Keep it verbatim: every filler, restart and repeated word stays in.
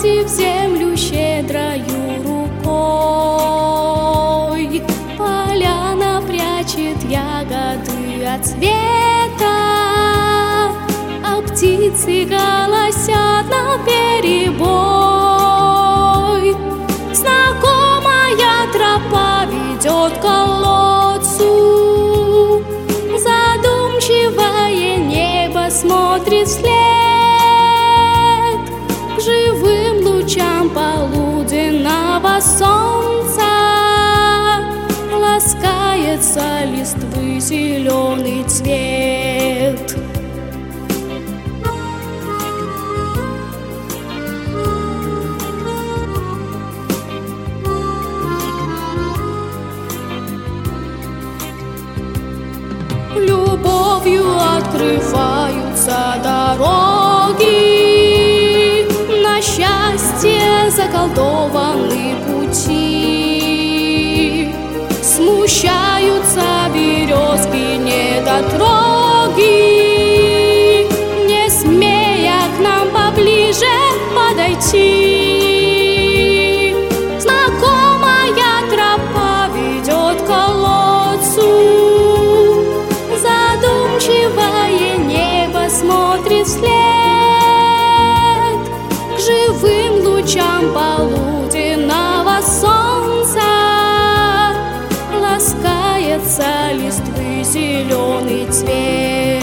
в землю щедрою рукой. Поляна прячет ягоды от света, а птицы голосят наперебой. Знакомая тропа ведет к колодцу, задумчивое небо смотрит вслед. К живым лучам полуденного солнца ласкается листвы зеленый цвет. Любовью открываются дороги, на счастье заколдованы пути. Смущаются березки недотроги, не смея к нам поближе подойти. Знакомая тропа ведет к колодцу, задумчивое небо смотрит вслед. К живым лучам полуденного солнца ласкается листвы зеленый цвет.